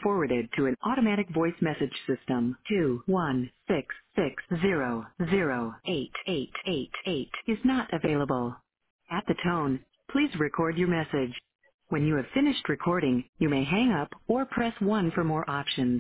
forwarded to an automatic voice message system. 21660088888 is not available. At the tone, please record your message. When you have finished recording, you may hang up or press 1 for more options.